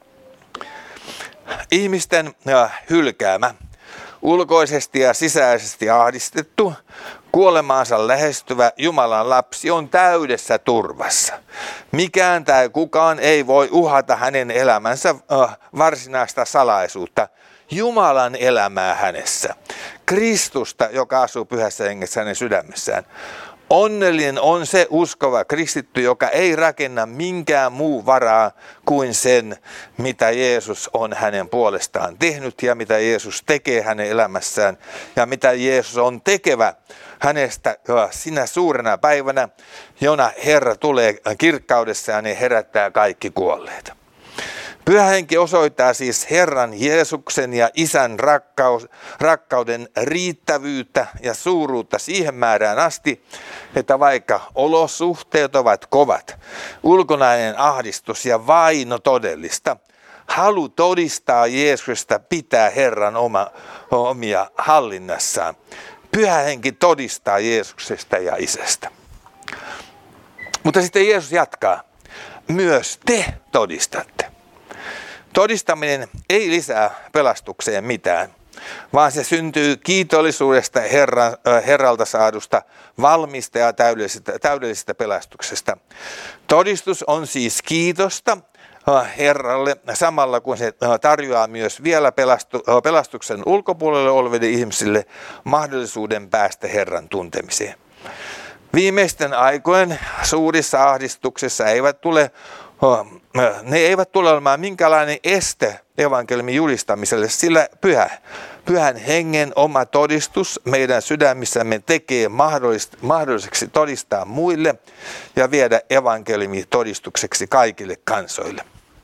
Ihmisten hylkäämä, ulkoisesti ja sisäisesti ahdistettu, kuolemaansa lähestyvä Jumalan lapsi on täydessä turvassa. Mikään tai kukaan ei voi uhata hänen elämänsä äh, varsinaista salaisuutta, Jumalan elämää hänessä, Kristusta, joka asuu pyhässä hengessä hänen sydämessään. Onnellinen on se uskova kristitty, joka ei rakenna minkään muu varaa kuin sen, mitä Jeesus on hänen puolestaan tehnyt ja mitä Jeesus tekee hänen elämässään ja mitä Jeesus on tekevä hänestä sinä suurena päivänä, jona Herra tulee kirkkaudessaan ja herättää kaikki kuolleet. Pyhä henki osoittaa siis Herran Jeesuksen ja Isän rakkaus, rakkauden riittävyyttä ja suuruutta siihen määrään asti, että vaikka olosuhteet ovat kovat, ulkonainen ahdistus ja vaino todellista, halu todistaa Jeesusta pitää Herran oma, omia hallinnassaan. Pyhä henki todistaa Jeesuksesta ja Isästä. Mutta sitten Jeesus jatkaa. Myös te todistatte. Todistaminen ei lisää pelastukseen mitään, vaan se syntyy kiitollisuudesta Herran, Herralta saadusta valmista ja täydellisestä, täydellisestä pelastuksesta. Todistus on siis kiitosta Herralle samalla, kun se tarjoaa myös vielä pelastu, pelastuksen ulkopuolelle oleville ihmisille mahdollisuuden päästä Herran tuntemiseen. Viimeisten aikojen suurissa ahdistuksissa eivät tule Ne eivät tule olemaan minkälainen este evankeliumin julistamiselle, sillä pyhä, pyhän hengen oma todistus meidän sydämissämme tekee mahdolliseksi todistaa muille ja viedä evankeliumi todistukseksi kaikille kansoille.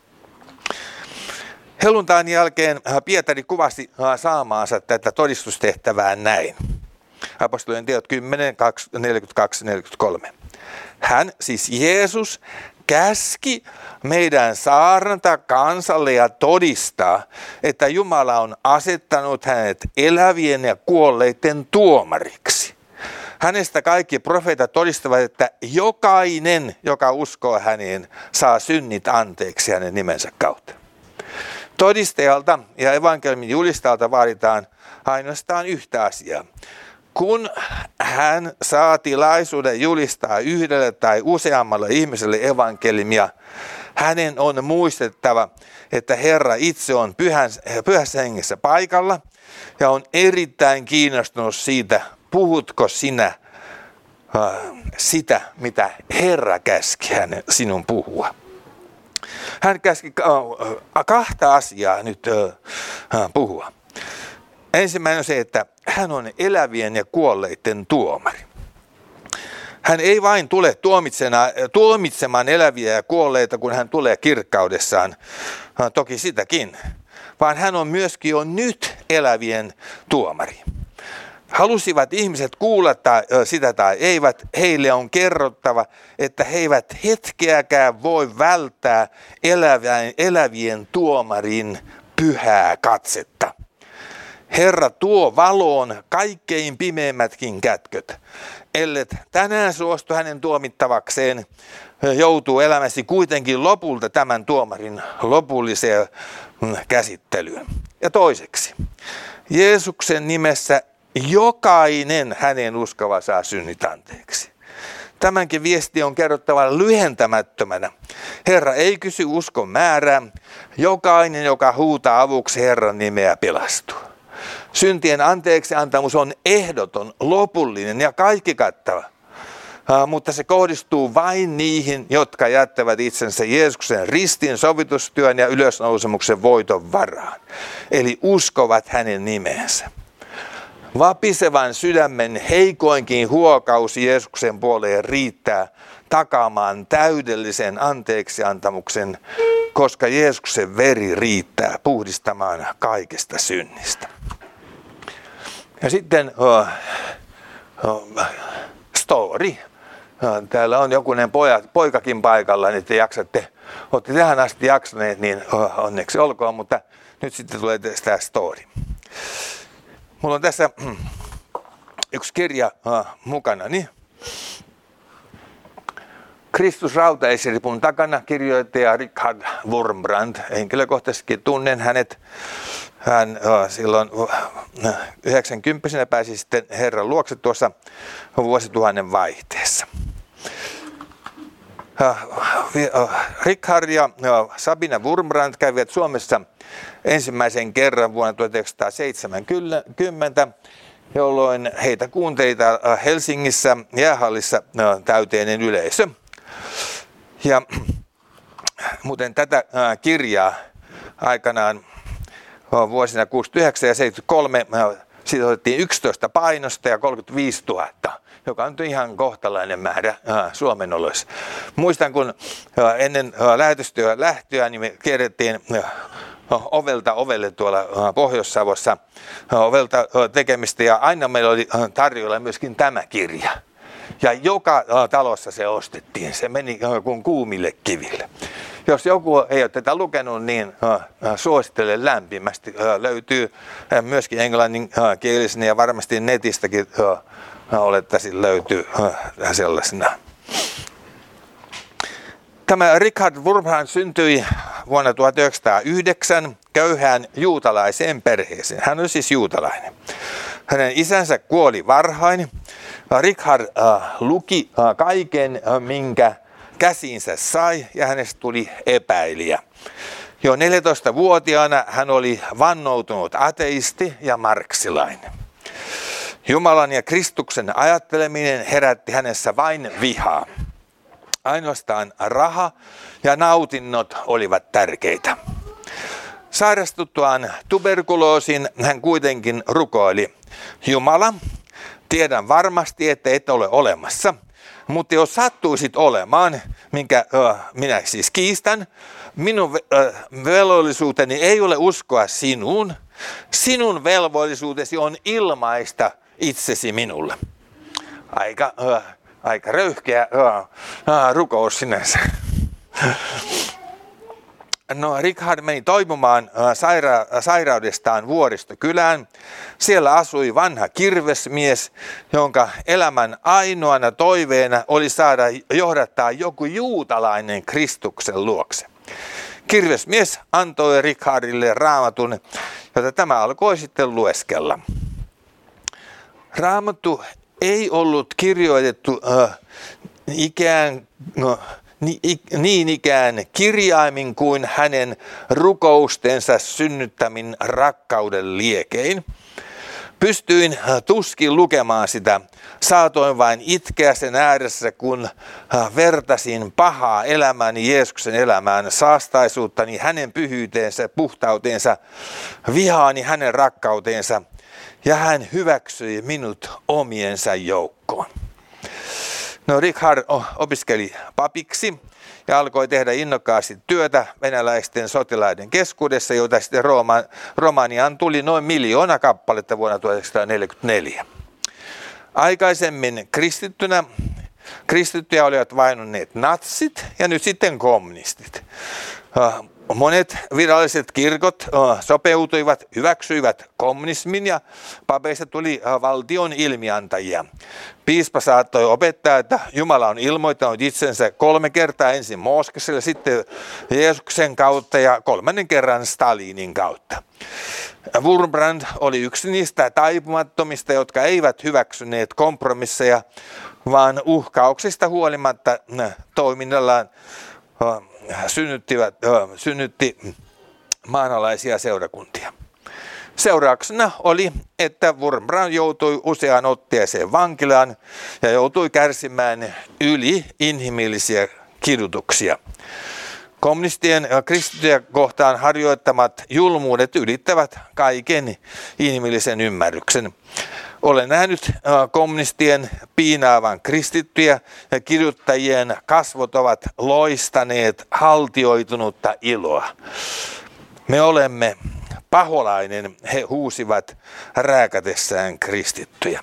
Helluntain jälkeen Pietari kuvasi saamaansa tätä todistustehtävää näin. Apostolien teot kymmenen, neljäkymmentäkaksi neljäkymmentäkolme. Hän, siis Jeesus, käski meidän saarnata kansalle ja todistaa, että Jumala on asettanut hänet elävien ja kuolleiden tuomariksi. Hänestä kaikki profeetat todistavat, että jokainen, joka uskoo häneen, saa synnit anteeksi hänen nimensä kautta. Todistajalta ja evankeliumin julistajalta vaaditaan ainoastaan yhtä asiaa. Kun hän saa tilaisuuden julistaa yhdelle tai useammalle ihmiselle evankeliumia, hänen on muistettava, että Herra itse on pyhän, pyhässä hengessä paikalla ja on erittäin kiinnostunut siitä, puhutko sinä äh, sitä, mitä Herra käski hänen, sinun puhua. Hän käski äh, kahta asiaa nyt äh, puhua. Ensimmäinen on se, että hän on elävien ja kuolleiden tuomari. Hän ei vain tule tuomitsemaan eläviä ja kuolleita, kun hän tulee kirkkaudessaan, toki sitäkin, vaan hän on myöskin jo nyt elävien tuomari. Halusivat ihmiset kuulla tai, sitä tai eivät, heille on kerrottava, että he eivät hetkeäkään voi välttää elävien, elävien tuomarin pyhää katsetta. Herra tuo valoon kaikkein pimeimmätkin kätköt. Ellet tänään suostu hänen tuomittavakseen, joutuu elämäsi kuitenkin lopulta tämän tuomarin lopulliseen käsittelyyn. Ja toiseksi, Jeesuksen nimessä jokainen hänen uskova saa synnit anteeksi. Tämänkin viesti on kerrottava lyhentämättömänä. Herra ei kysy uskon määrää. Jokainen, joka huutaa avuksi Herran nimeä, pelastuu. Syntien anteeksi antamus on ehdoton, lopullinen ja kaikki kattava. Uh, mutta se kohdistuu vain niihin, jotka jättävät itsensä Jeesuksen ristin sovitustyön ja ylösnousemuksen voiton varaan. Eli uskovat hänen nimeensä. Vapisevan sydämen heikoinkin huokaus Jeesuksen puoleen riittää takaamaan täydellisen anteeksiantamuksen, koska Jeesuksen veri riittää puhdistamaan kaikesta synnistä. Ja sitten uh, uh, story. Uh, täällä on jokunen poja, poikakin paikalla, niin te jaksatte, olette tähän asti jaksaneet, niin uh, onneksi olkoon, mutta nyt sitten tulee tämä story. Mulla on tässä yksi kirja uh, mukana, niin Kristus rautaesiripun takana, kirjoittaja Richard Wurmbrand. Henkilökohtaisesti tunnen hänet. Hän uh, silloin uh, yhdeksänkymmentä pääsi sitten Herran luokse tuossa vuosituhannen vaihteessa. Uh, uh, Richard ja uh, Sabina Wurmbrand kävivät Suomessa ensimmäisen kerran vuonna tuhatyhdeksänsataaseitsemänkymmentä, jolloin heitä kuunteli Helsingissä jäähallissa uh, täyteinen yleisö. Ja muuten tätä uh, kirjaa aikanaan uh, vuosina kuusikymmentäyhdeksän ja seitsemänkymmentäkolme uh, siitä otettiin yksitoista painosta ja kolmekymmentäviisituhatta, joka on ihan kohtalainen määrä uh, Suomen oloissa. Muistan, kun uh, ennen uh, lähetystyön lähtöä niin me kierrettiin uh, ovelta ovelle tuolla uh, Pohjois-Savossa uh, ovelta uh, tekemistä, ja aina meillä oli uh, tarjolla myöskin tämä kirja. Ja joka uh, talossa se ostettiin. Se meni uh, kuin kuumille kiville. Jos joku ei ole tätä lukenut, niin uh, uh, suosittelen lämpimästi. Uh, löytyy uh, myöskin englanninkielisenä ja varmasti netistäkin uh, olettaisin löytyy uh, sellaisena. Tämä Richard Wurmbrand syntyi vuonna tuhatyhdeksänsataayhdeksän köyhään juutalaiseen perheeseen. Hän oli siis juutalainen. Hänen isänsä kuoli varhain. Richard uh, luki uh, kaiken, uh, minkä käsiinsä sai, ja hänestä tuli epäilijä. Jo neljätoistavuotiaana hän oli vannoutunut ateisti ja marksilainen. Jumalan ja Kristuksen ajatteleminen herätti hänessä vain vihaa. Ainoastaan raha ja nautinnot olivat tärkeitä. Sairastuttuaan tuberkuloosin hän kuitenkin rukoili: Jumala, tiedän varmasti, että et ole olemassa, mutta jos sattuisit olemaan, minkä ö, minä siis kiistän, minun ö, velvollisuuteni ei ole uskoa sinuun. Sinun velvollisuutesi on ilmaista itsesi minulle. Aika, ö, aika röyhkeä ö, ö, rukous sinänsä. No, Richard meni toipumaan saira- sairaudestaan Vuoristokylään. Siellä asui vanha kirvesmies, jonka elämän ainoana toiveena oli saada johdattaa joku juutalainen Kristuksen luokse. Kirvesmies antoi Richardille raamatun, jota tämä alkoi sitten lueskella. Raamattu ei ollut kirjoitettu äh, ikään no, niin ikään kirjaimin kuin hänen rukoustensa synnyttämin rakkauden liekein. Pystyin tuskin lukemaan sitä, saatoin vain itkeä sen ääressä, kun vertasin pahaa elämääni Jeesuksen elämään, saastaisuuttani hänen pyhyyteensä, puhtauteensa, vihaani hänen rakkauteensa, ja hän hyväksyi minut omiensa joukkoon. No, Richard opiskeli papiksi ja alkoi tehdä innokkaasti työtä venäläisten sotilaiden keskuudessa, joita sitten Rooma, Romaniaan tuli noin miljoona kappaletta vuonna tuhatyhdeksänsataaneljäkymmentäneljä. Aikaisemmin kristittynä, kristittyjä olivat vainonneet natsit ja nyt sitten kommunistit. Monet viralliset kirkot sopeutuivat, hyväksyivät kommunismin ja papeista tuli valtion ilmiantajia. Piispa saattoi opettaa, että Jumala on ilmoittanut itsensä kolme kertaa, ensin Mooseksen, sitten Jeesuksen kautta ja kolmannen kerran Stalinin kautta. Wurmbrand oli yksi niistä taipumattomista, jotka eivät hyväksyneet kompromisseja, vaan uhkauksista huolimatta toiminnallaan synnyttivät, synnytti maanalaisia seurakuntia. Seurauksena oli, että Wurmbrand joutui useaan otteeseen vankilaan ja joutui kärsimään yli inhimillisiä kidutuksia. Kommunistien kristittyjä kohtaan harjoittamat julmuudet ylittävät kaiken inhimillisen ymmärryksen. Olen nähnyt kommunistien piinaavan kristittyjä ja kiduttajien kasvot ovat loistaneet haltioitunutta iloa. Me olemme paholainen, he huusivat rääkätessään kristittyjä.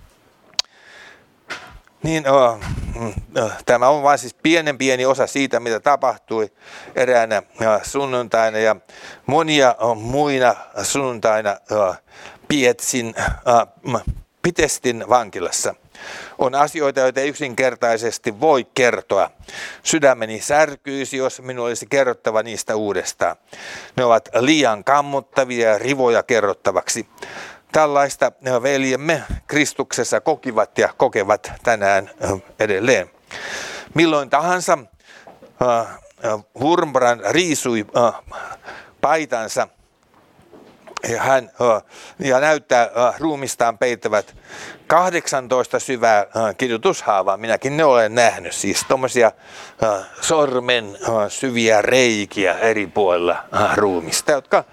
Niin, oh, oh, tämä on vain siis pienen pieni osa siitä, mitä tapahtui eräänä oh, sunnuntaina ja monia oh, muina sunnuntaina oh, Pietsin, oh, Pitestin vankilassa. On asioita, joita yksinkertaisesti voi kertoa. Sydämeni särkyisi, jos minun olisi kerrottava niistä uudestaan. Ne ovat liian kammottavia ja rivoja kerrottavaksi. Tällaista veljemme Kristuksessa kokivat ja kokevat tänään edelleen. Milloin tahansa Wurmbrand riisui paitansa ja hän ja näyttää ruumistaan peittävät kahdeksantoista syvää kidutushaavaa. Minäkin ne olen nähnyt, siis tuommoisia sormen syviä reikiä eri puolilla ruumista, jotka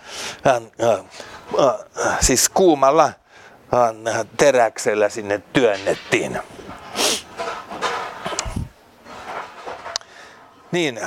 siis kuumalla teräksellä sinne työnnettiin. Niin,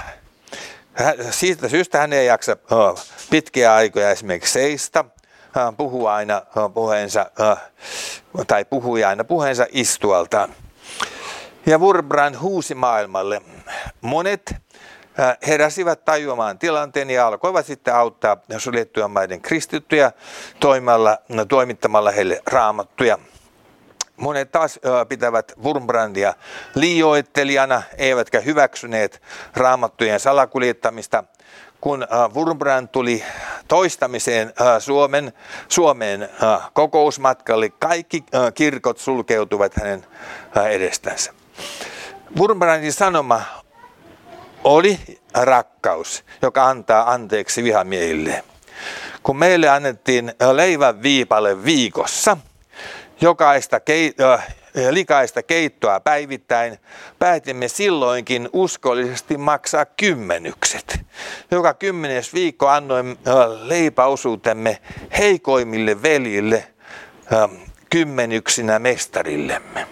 siitä syystä hän ei jaksa pitkiä aikoja esimerkiksi seistä, puhuu aina puheensa, tai puhui aina puheensa istualtaan. Ja Wurmbrand huusi maailmalle. Monet heräsivät tajuamaan tilanteen ja alkoivat sitten auttaa suljettuja maiden kristittyjä toimimalla, toimittamalla heille raamattuja. Monet taas pitävät Wurmbrandia liioittelijana, eivätkä hyväksyneet raamattujen salakuljettamista. Kun Wurmbrand tuli toistamiseen Suomen, Suomeen kokousmatkalle, kaikki kirkot sulkeutuvat hänen edestänsä. Wurmbrandin sanoma oli rakkaus, joka antaa anteeksi vihamiehille. Kun meille annettiin leivän viipale viikossa, jokaista kei, äh, likaista keittoa päivittäin, päätimme silloinkin uskollisesti maksaa kymmenykset. Joka kymmenes viikko annoimme äh, leipäosuutemme heikoimmille veljille äh, kymmenyksinä mestarillemme.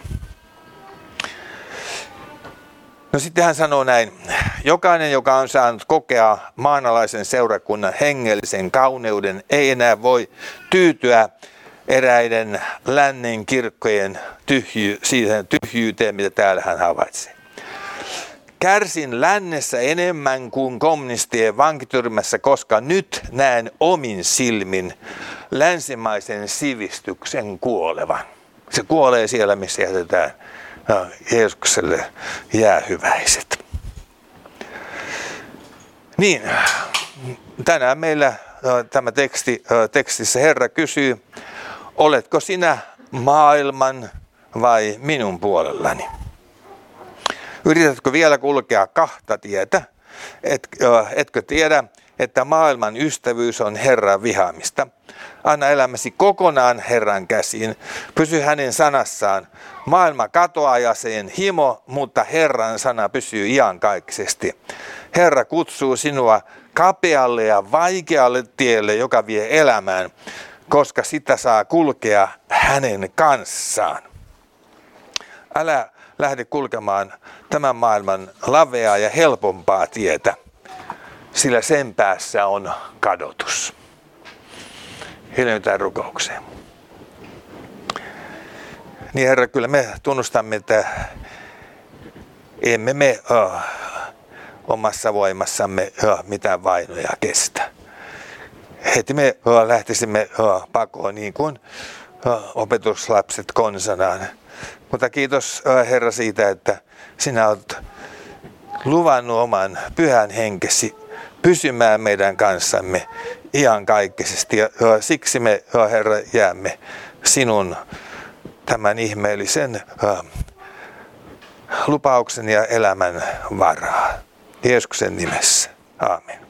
No sitten hän sanoo näin, jokainen, joka on saanut kokea maanalaisen seurakunnan hengellisen kauneuden, ei enää voi tyytyä eräiden lännen kirkkojen tyhjy, siihen tyhjyyteen, mitä täällä hän havaitsee. Kärsin lännessä enemmän kuin kommunistien vankityrmässä, koska nyt näen omin silmin länsimaisen sivistyksen kuolevan. Se kuolee siellä, missä jätetään Jeesukselle jäähyväiset. Niin, tänään meillä tämä teksti, tekstissä Herra kysyy, oletko sinä maailman vai minun puolellani? Yritätkö vielä kulkea kahta tietä? Et, etkö tiedä, että maailman ystävyys on Herran vihaamista? Anna elämäsi kokonaan Herran käsiin. Pysy hänen sanassaan. Maailma katoaa ja sen himo, mutta Herran sana pysyy iankaikkisesti. Herra kutsuu sinua kapealle ja vaikealle tielle, joka vie elämään, koska sitä saa kulkea hänen kanssaan. Älä lähde kulkemaan tämän maailman laveaa ja helpompaa tietä, sillä sen päässä on kadotus. Hiljennytään rukoukseen. Niin Herra, kyllä me tunnustamme, että emme me oh, omassa voimassamme oh, mitään vainoja kestä. Heti me oh, lähtisimme oh, pakoon niin kuin oh, opetuslapset konsanaan. Mutta kiitos oh, Herra siitä, että sinä olet luvannut oman pyhän henkesi pysymään meidän kanssamme iankaikkisesti. Ja oh, siksi me oh, Herra jäämme sinun tämän ihmeellisen oh, lupauksen ja elämän varaa. Jeesuksen nimessä. Aamen.